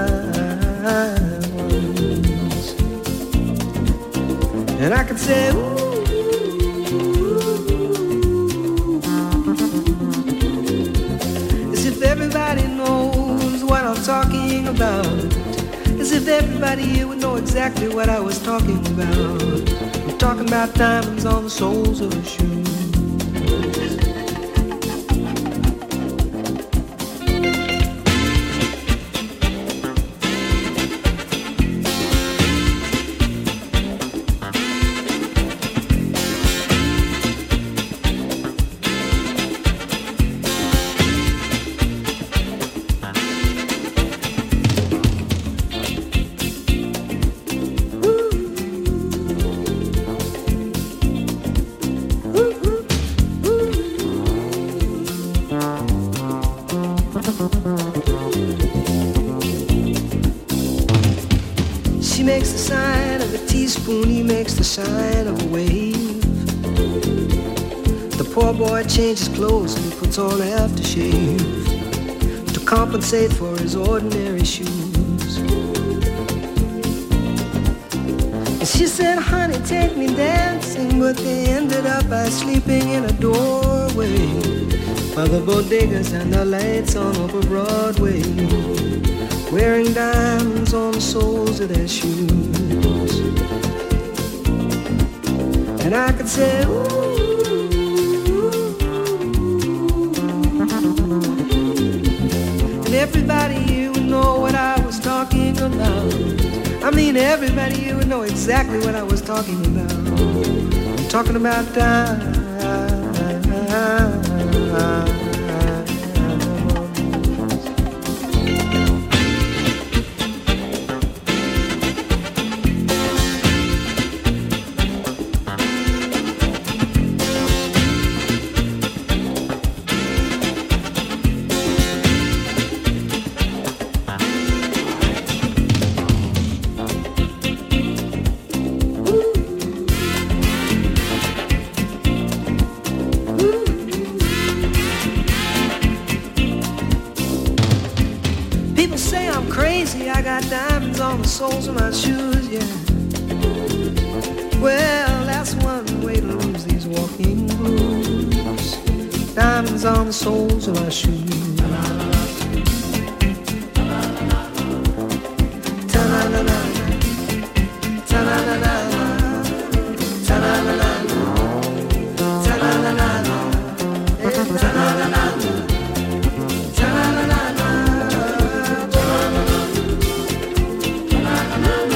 And I could say, ooh, as if everybody knows what I'm talking about. As if everybody here would know exactly what I was talking about. I'm talking about diamonds on the soles of her shoes. She makes the sign of a teaspoon, he makes the sign of a wave. The poor boy changes clothes and he puts on aftershave to compensate for his ordinary shoes. And she said, honey, take me dancing, but they ended up by sleeping in a doorway by the bodegas and the lights on over Broadway, wearing diamonds on the soles of their shoes. And I could say, ooh, and everybody here would know what I was talking about. I mean, everybody here would know exactly what I was talking about. I'm talking about diamonds. Soles of my shoes, yeah. Well, that's one way to lose these walking blues. Diamonds on the soles of my shoes. Ta-na-na-na, ta-na-na-na, ta-na-na-na. na,